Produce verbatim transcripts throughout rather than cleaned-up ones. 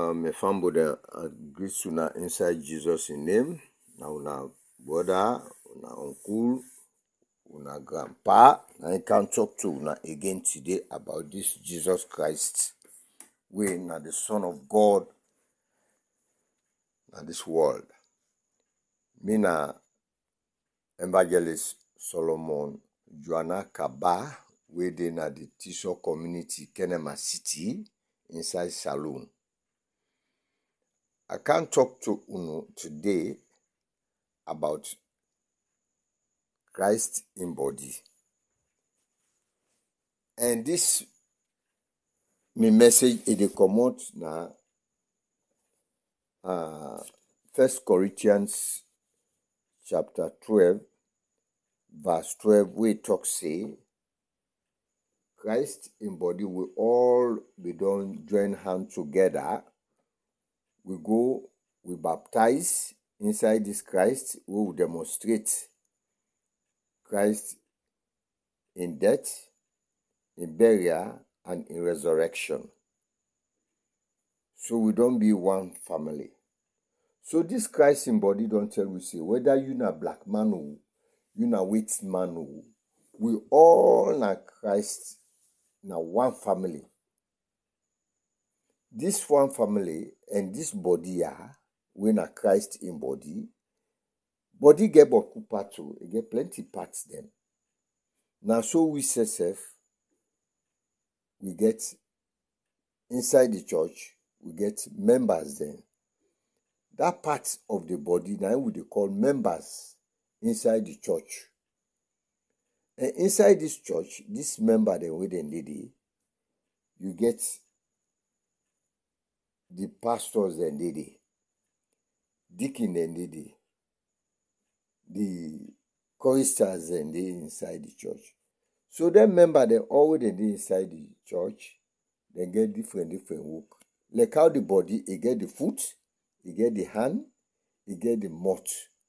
Uh, me fambo de uh, greet una inside Jesus in name. Na una brother, una uncle, una grandpa. I can talk to una again today about this Jesus Christ. We na the Son of God na this world. Me na Evangelist Solomon Joanna Kaba, we dey na the Tisho community, Kenema City, inside Saloon. I can talk to Uno today about Christ in body. And this my message is dey comot na uh, First Corinthians chapter twelve, verse twelve, we talk say Christ in body, we all we don't join hands together. We go, we baptize inside this Christ. We will demonstrate Christ in death, in burial, and in resurrection. So we don't be one family. So this Christ in body don't tell we say whether you na black man or you na white man or we all na Christ na one family. This one family and this body ah, we na Christ in body. Body get boku part too, it get plenty parts then. Now so we say self, we get inside the church, we get members then. That part of the body now we dey call members inside the church. And inside this church, this member then wey dem dey dey, you get the pastors then dey dey, deacon then dey dey, the choristers then dey inside the church. So them member they always dey dey inside the church, they get different different work. Like how the body, it get the foot, it get the hand, it get the mouth.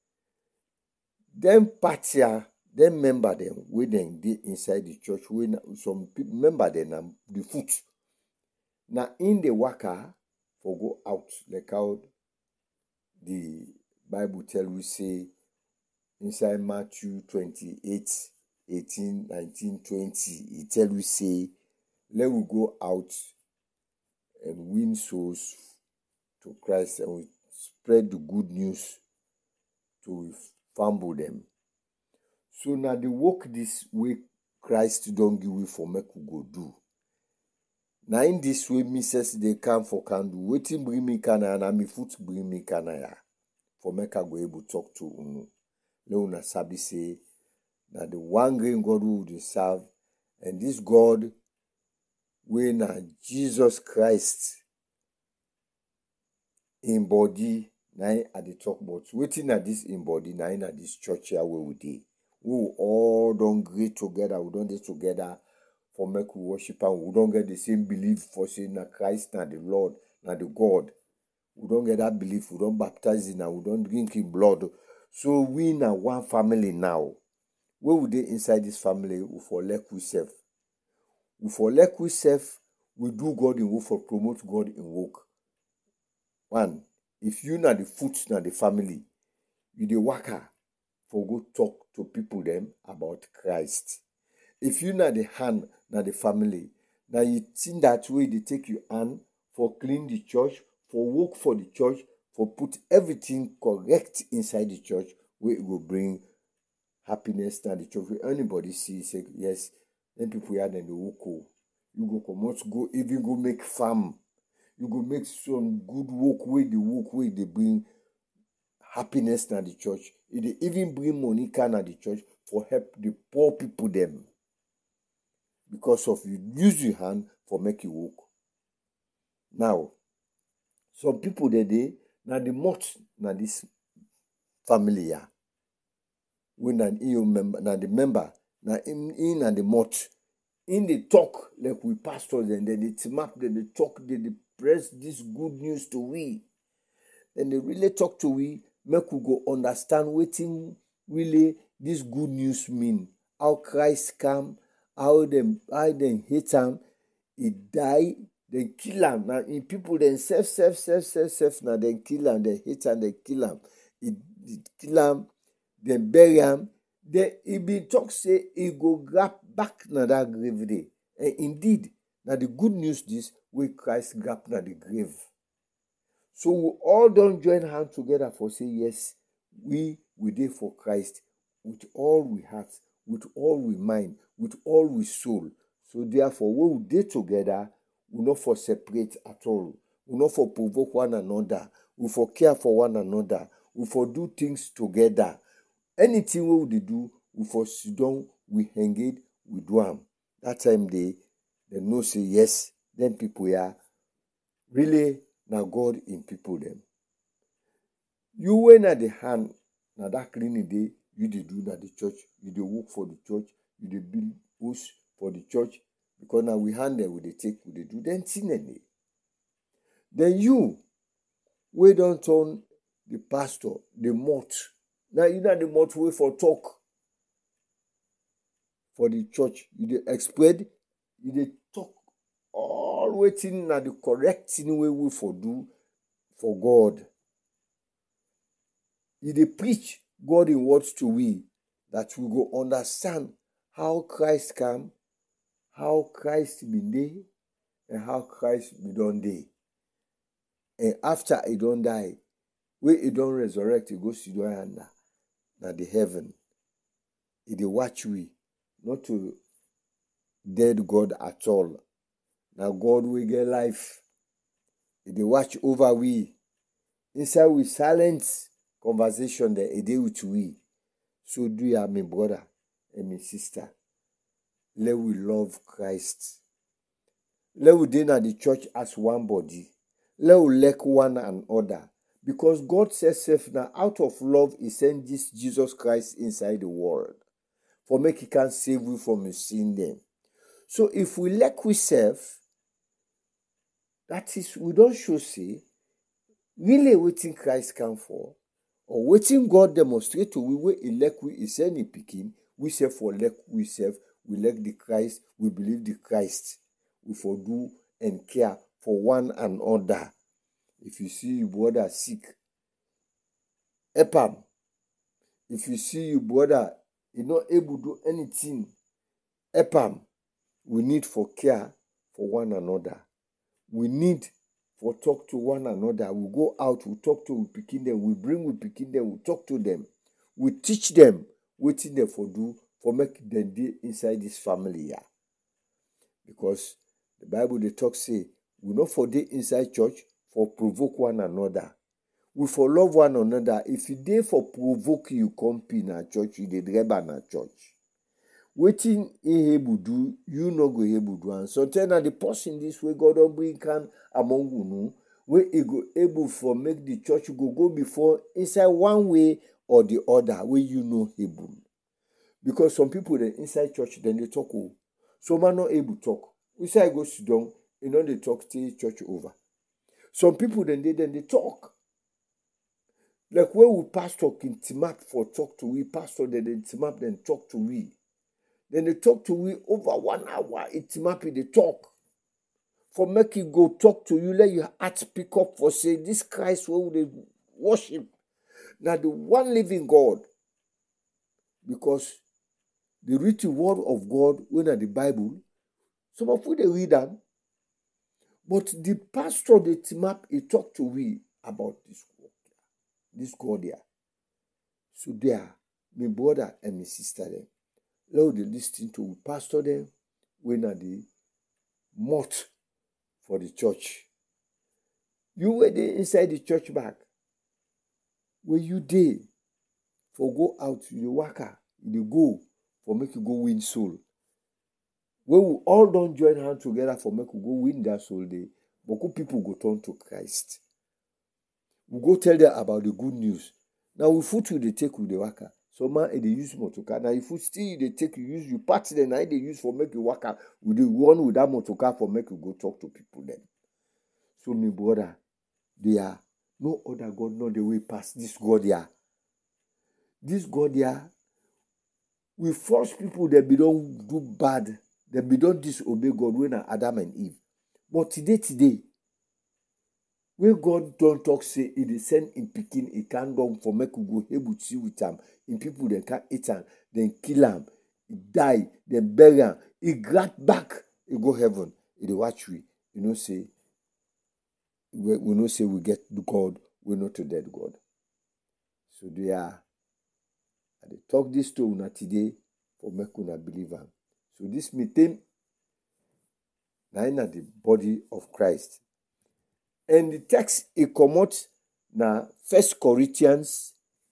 Them parts here, them member them wey dem dey inside the church, wey some people member them na the foot. Now in the waka for go out, like how the Bible tell we say inside Matthew twenty-eight, eighteen, nineteen, twenty, it tell we say, let we go out and win souls to Christ, and we spread the good news to fumble them. So now the work this way Christ don't give we for make we go do. Now in this way, missus they come for can do. Waiting bring me kana and me foot bring me kana ya. For make I go able talk to unu. Leona sabi say that the one great God who would serve, and this God we na Jesus Christ in body na at the talk about. Waiting at this in body na in at this church here where we dey. We will all don't agree together. We don't get together for make we worship, and we don't get the same belief for saying that Christ na the Lord, na the God. We don't get that belief. We don't baptize in, and we don't drink in blood. So we na one family now. Where we dey inside this family, we for let we serve. We for let we serve. We do God in work, for promote God in work. One, if you na the foot na the family, you the worker for go talk to people them about Christ. If you na the hand na the family, now you think that way they take your hand for clean the church, for work for the church, for put everything correct inside the church, where it will bring happiness to the church. Where anybody see say yes, then people here then they work. You go come out, go even go make farm. You go make some good work where the work where they bring happiness to the church. It they even bring money can at the church for help the poor people them. Because of you use your hand for make you work. Now, some people they dey na the mouth na this family here. When na in member na the member na in in and the mouth. In the talk like we pastors and then they map then they talk they, they press this good news to we. Then they really talk to we, make we go understand wetin really this good news mean. How Christ come, how them how them hate him, he die, Then kill am. Now in people then self, self, self, self, self. Now then kill am, then hate am, then kill am. It, it kill am, then bury am. Then he been talk say he go grab back na that grave day. And indeed, now the good news this wey Christ grab na the grave. So we all don't join hands together for say yes, we we dey for Christ with all we heart, with all we mind, with all we soul. So therefore, when we dey together, we not for separate at all. We not for provoke one another. We for care for one another. We for do things together. Anything we dey do, we for sit down, we engage, we do am. That time they they know say yes, then people are really na God in people them. You when at the hand, na that cleaning day, you dey do na the church, you dey work for the church, you dey build house for the church, because now we hand them, we dey take, we dey do, then thing. Then you, we don't turn the pastor, the mouth. Now you know the mouth way for talk for the church. You dey explain, you dey talk all waiting na the correct thing way we for do for God. You dey preach God in words to we, that we go understand how Christ come, how Christ be there, and how Christ be done there. And after he don't die, when he don't resurrect, he goes to the under na the heaven. He dey watch we, not to dead God at all. Now God will get life. He dey watch over we. Inside we silence conversation there, he dey with we. So do ya, my brother and my sister. Let we love Christ. Let we dey na the church as one body. Let we like one another. Because God says self now, out of love, he sent this Jesus Christ inside the world. For make he can save you from your sin them. So if we like we self, that is, we don't show say, really waiting Christ come for, or waiting God demonstrate to we where elect we is any picking, we say for elect we self, we elect the Christ, we believe the Christ. We for do and care for one another. If you see your brother sick, help him. If you see your brother is not able to do anything, help him. We need for care for one another. We need for talk to one another. We go out, we talk to, we picking them, we bring, we picking them, we talk to them. We teach them, waiting them for do, for make them dey inside this family here. Because the Bible, they talk say, we not for dey inside church, for provoke one another. We for love one another. If you dey for provoke you come in a church, you dey drive in a church. Waiting he able do, you no go able do. And so tell the person this way, God don't bring can among you, where he go able for make the church go go before inside one way or the other, where you know able. Because some people they inside church, then they talk. Oh. Some are not able to talk. We say I go sit down, you know they talk till church over. Some people then they then they talk. Like when we pastor can team up for talk to we, pastor then they team up then talk to we. Then they talk to we over one hour. It's happy they talk. For make you go talk to you, let your heart pick up for say this Christ will they worship. Now the one living God. Because the written word of God, when at the Bible, some of you they read them. But the pastor they team up, he talk to we about this God. This God here. So there, my brother and my sister there. Lord, they listen to pastor them when are the mouth for the church. You were there inside the church back. Where you dey for go out, you waka, you go for make you go win soul. When we all don't join hands together for make you go win that soul day, but good people go turn to Christ. We go tell them about the good news. Now we foot you they take with the waka. So man, they use motorcar. Now if you still they take you use you parts then I they use for make you work out with the one with that motorcar for make you go talk to people then. So my brother, they are no other God, not the way past this God here. This God here, we force people that be don't do bad, that be don't disobey God when are Adam and Eve. But today, today, where God don't talk say he dey send him pikin, he can't down for make we go able to see with am. In people they can't eat am, then kill am, he die, then bury am, he grab back, he go heaven. He dey watch we, you know say we, we know say we get the God, we not to dead God. So they are. I dey talk this to una today for make una believe am. So this meeting, na in the body of Christ. And the text it comot na First Corinthians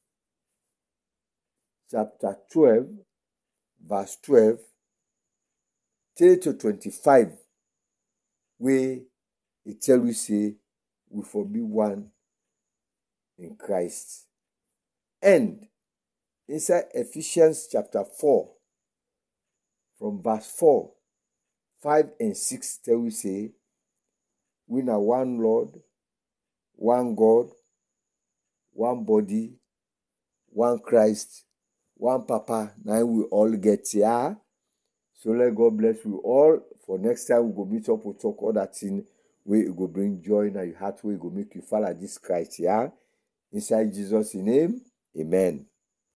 chapter twelve, verse twelve, three to twenty-five, where it tell we say we for be one in Christ. And inside Ephesians chapter four, from verse four, five and six tell we say we na one Lord, one God, one body, one Christ, one Papa. Now we all get here. So let God bless you all. For next time we go meet up, we'll talk all that thing where it go bring joy in your heart, where it go make you follow this Christ here. Inside Jesus' name, amen.